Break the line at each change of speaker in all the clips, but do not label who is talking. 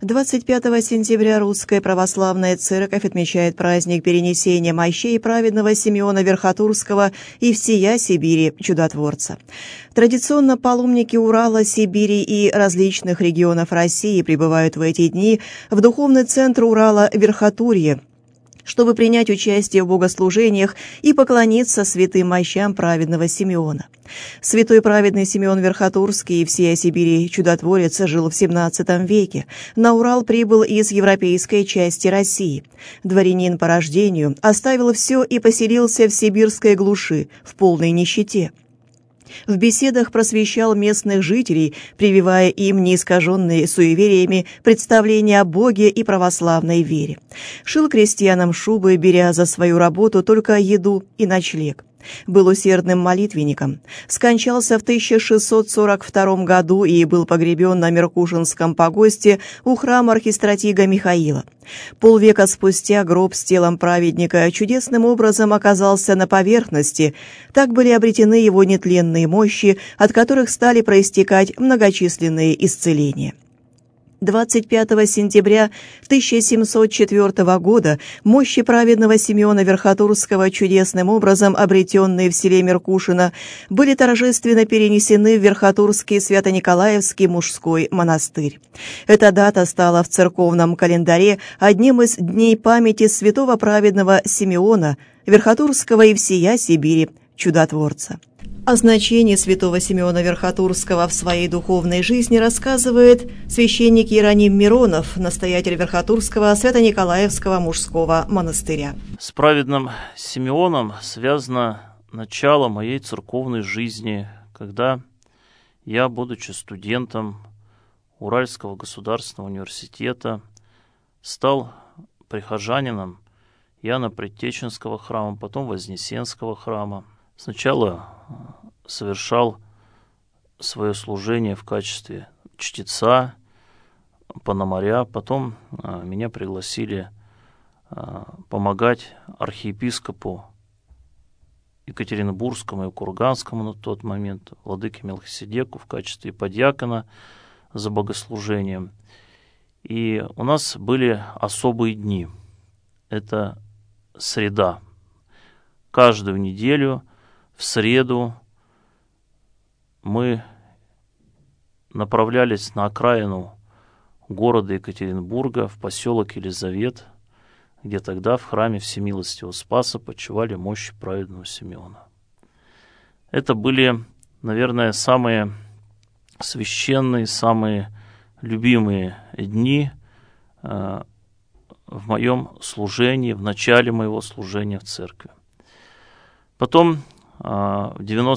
25 сентября Русская Православная Церковь отмечает праздник перенесения мощей праведного Симеона Верхотурского и всея Сибири чудотворца. Традиционно паломники Урала, Сибири и различных регионов России прибывают в эти дни в духовный центр Урала Верхотурье, чтобы принять участие в богослужениях и поклониться святым мощам праведного Симеона. Святой праведный Симеон Верхотурский и всея Сибири чудотворец жил в XVII веке. На Урал прибыл из европейской части России. Дворянин по рождению, оставил все и поселился в сибирской глуши, в полной нищете. В беседах просвещал местных жителей, прививая им неискаженные суевериями представления о Боге и православной вере. Шил крестьянам шубы, беря за свою работу только еду и ночлег. Был усердным молитвенником. Скончался в 1642 году и был погребен на Меркушинском погосте у храма архистратига Михаила. Полвека спустя гроб с телом праведника чудесным образом оказался на поверхности. Так были обретены его нетленные мощи, от которых стали проистекать многочисленные исцеления. 25 сентября 1704 года мощи праведного Симеона Верхотурского, чудесным образом обретенные в селе Меркушино, были торжественно перенесены в Верхотурский Свято-Николаевский мужской монастырь. Эта дата стала в церковном календаре одним из дней памяти святого праведного Симеона Верхотурского и всея Сибири чудотворца. О значении святого Симеона Верхотурского в своей духовной жизни рассказывает священник Иероним Миронов, настоятель Верхотурского Свято-Николаевского мужского монастыря.
С праведным Симеоном связано начало моей церковной жизни, когда я, будучи студентом Уральского государственного университета, стал прихожанином Иоанна Предтеченского храма, потом Вознесенского храма. Сначала совершал свое служение в качестве чтеца, пономаря, потом меня пригласили помогать архиепископу Екатеринбургскому и Курганскому на тот момент, владыке Мелхиседеку в качестве подьякона за богослужением. И у нас были особые дни. Это среда. Каждую неделю в среду мы направлялись на окраину города Екатеринбурга, в поселок Елизавет, где тогда в храме Всемилостивого Спаса почивали мощи праведного Симеона. Это были, наверное, самые священные, самые любимые дни в моем служении, в начале моего служения в церкви. Потом в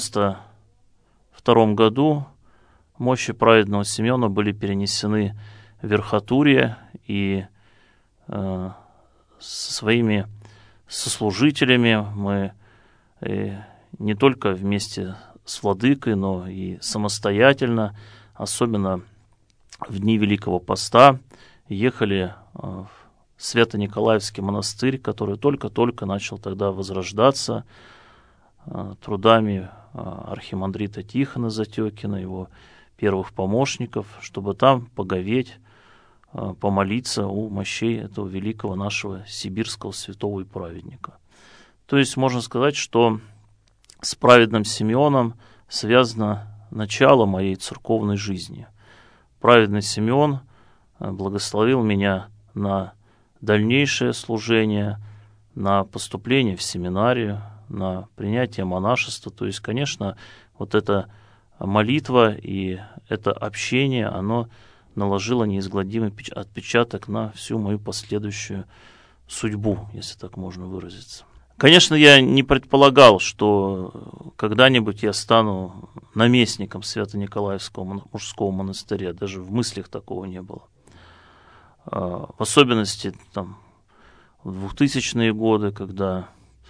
92 году мощи праведного Симеона были перенесены в Верхотурье, и со своими сослужителями мы не только вместе с владыкой, но и самостоятельно, особенно в дни Великого Поста, ехали в Свято-Николаевский монастырь, который только-только начал тогда возрождаться трудами архимандрита Тихона Затекина, его первых помощников, чтобы там поговеть, помолиться у мощей этого великого нашего сибирского святого и праведника. То есть можно сказать, что с праведным Симеоном связано начало моей церковной жизни. Праведный Симеон благословил меня на дальнейшее служение, на поступление в семинарию, на принятие монашества. То есть, конечно, вот эта молитва и это общение, оно наложило неизгладимый отпечаток на всю мою последующую судьбу, если так можно выразиться. Конечно, я не предполагал, что когда-нибудь я стану наместником Свято-Николаевского мужского монастыря. Даже в мыслях такого не было. В особенности там, в 2000-е годы, когда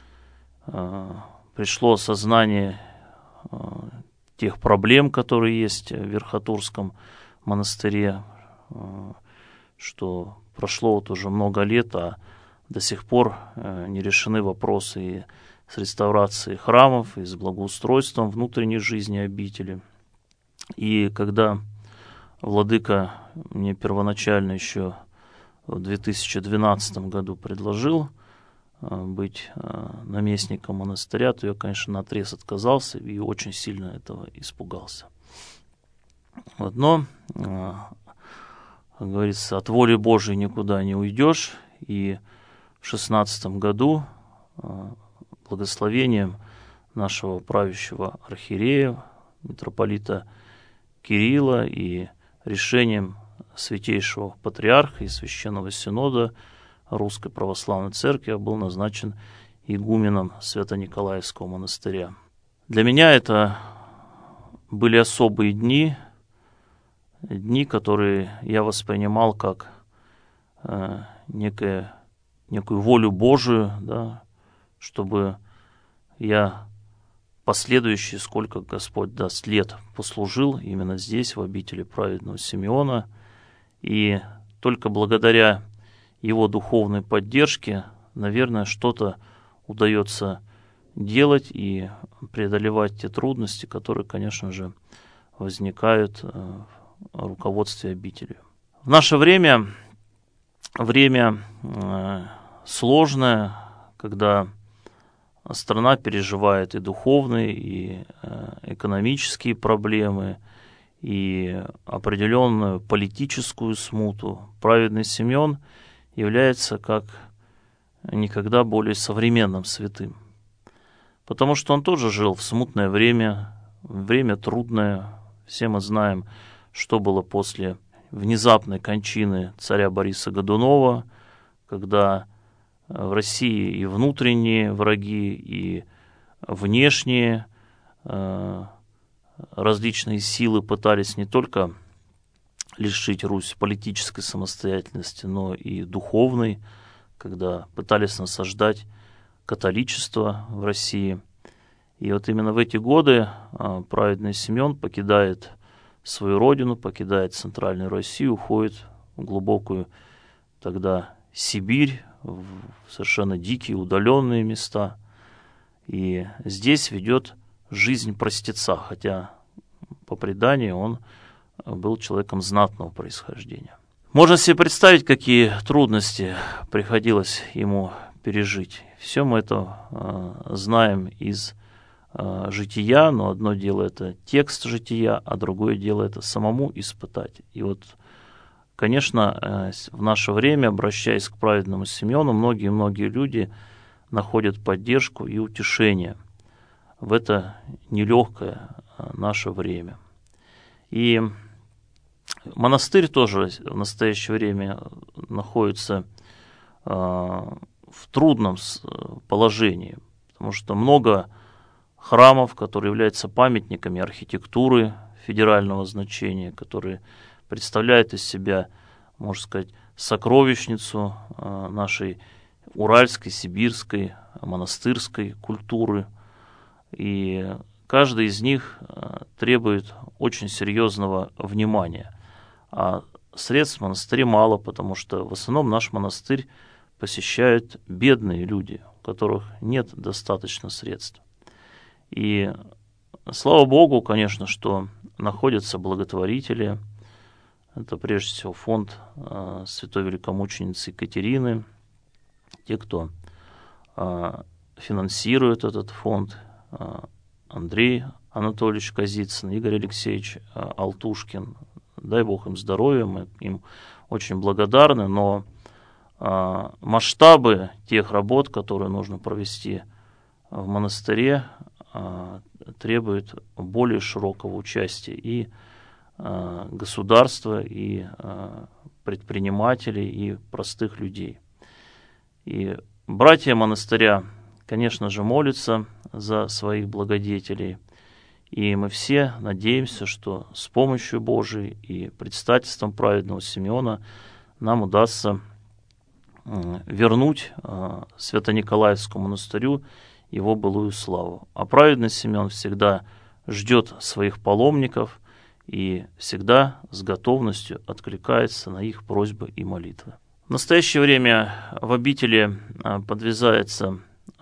пришло осознание тех проблем, которые есть в Верхотурском монастыре, что прошло вот уже много лет, а до сих пор не решены вопросы и с реставрацией храмов, и с благоустройством внутренней жизни обители. И когда владыка мне первоначально еще в 2012 году предложил быть наместником монастыря, то я, конечно, наотрез отказался и очень сильно этого испугался. Вот, но, как говорится, от воли Божией никуда не уйдешь, и в 2016 году благословением нашего правящего архиерея, митрополита Кирилла, и решением Святейшего Патриарха и Священного Синода Русской Православной Церкви я был назначен игуменом Свято-Николаевского монастыря. Для меня это были особые дни, которые я воспринимал как некую волю Божию, да, чтобы я последующие, сколько Господь даст лет, послужил именно здесь, в обители праведного Симеона. И только благодаря его духовной поддержке, наверное, что-то удается делать и преодолевать те трудности, которые, конечно же, возникают в руководстве обителью. В наше время сложное, когда страна переживает и духовные, и экономические проблемы, и определенную политическую смуту. Праведный Симеон является как никогда более современным святым, потому что он тоже жил в смутное время трудное. Все мы знаем, что было после внезапной кончины царя Бориса Годунова, когда в России и внутренние враги, и внешние различные силы пытались не только лишить Русь политической самостоятельности, но и духовной, когда пытались насаждать католичество в России. И вот именно в эти годы праведный Симеон покидает свою родину, покидает Центральную Россию, уходит в глубокую тогда Сибирь, в совершенно дикие, удаленные места. И здесь ведет жизнь простеца, хотя по преданию он был человеком знатного происхождения. Можно себе представить, какие трудности приходилось ему пережить. Все мы это знаем из жития, но одно дело это текст жития, а другое дело это самому испытать. И вот, конечно, в наше время, обращаясь к праведному Симеону, многие люди находят поддержку и утешение в это нелегкое наше время. И монастырь тоже в настоящее время находится в трудном положении, потому что много храмов, которые являются памятниками архитектуры федерального значения, которые представляют из себя, можно сказать, сокровищницу нашей уральской, сибирской, монастырской культуры. И каждый из них требует очень серьезного внимания. А средств в монастыре мало, потому что в основном наш монастырь посещают бедные люди, у которых нет достаточно средств. И слава Богу, конечно, что находятся благотворители. Это прежде всего фонд святой великомученицы Екатерины, те, кто финансирует этот фонд, Андрей Анатольевич Козицын, Игорь Алексеевич Алтушкин. Дай Бог им здоровья, мы им очень благодарны, но масштабы тех работ, которые нужно провести в монастыре, требуют более широкого участия и государства, и предпринимателей, и простых людей. И братья монастыря, конечно же, молятся за своих благодетелей, и мы все надеемся, что с помощью Божией и предстательством праведного Симеона нам удастся вернуть Свято-Николаевскому монастырю его былую славу. А праведный Симеон всегда ждет своих паломников и всегда с готовностью откликается на их просьбы и молитвы. В настоящее время в обители подвязается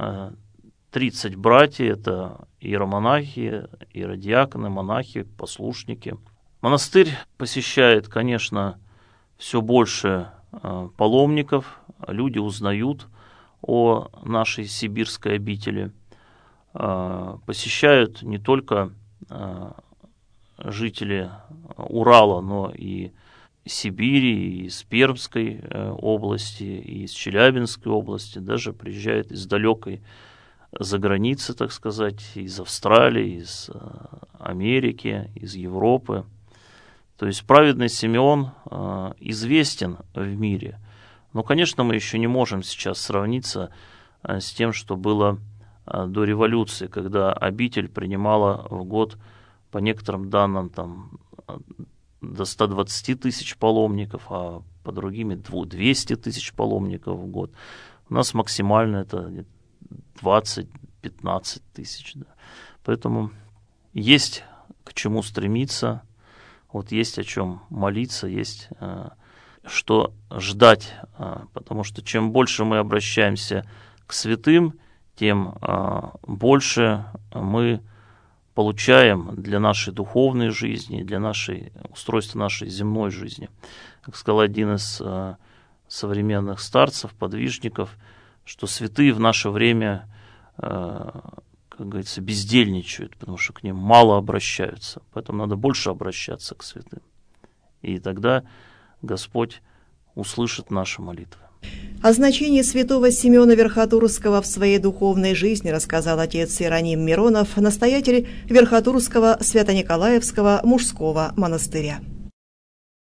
30 братьев, это иеромонахи, иеродиаконы, монахи, послушники. Монастырь посещает, конечно, все больше паломников, люди узнают о нашей сибирской обители. Посещают не только жители Урала, но и Сибири, и из Пермской области, и из Челябинской области, даже приезжают из далекой заграницы, так сказать, из Австралии, из Америки, из Европы. То есть праведный Симеон известен в мире. Но, конечно, мы еще не можем сейчас сравниться с тем, что было до революции, когда обитель принимала в год, по некоторым данным, там, до 120 тысяч паломников, а по другим 200 тысяч паломников в год. У нас максимально это 20-15 тысяч. Да. Поэтому есть к чему стремиться, вот есть о чем молиться, есть что ждать, потому что чем больше мы обращаемся к святым, тем больше мы получаем для нашей духовной жизни, для устройства нашей земной жизни. Как сказал один из современных старцев, подвижников, что святые в наше время, как говорится, бездельничают, потому что к ним мало обращаются. Поэтому надо больше обращаться к святым. И тогда Господь услышит наши молитвы.
О значении святого Симеона Верхотурского в своей духовной жизни рассказал отец Иероним Миронов, настоятель Верхотурского Свято-Николаевского мужского монастыря.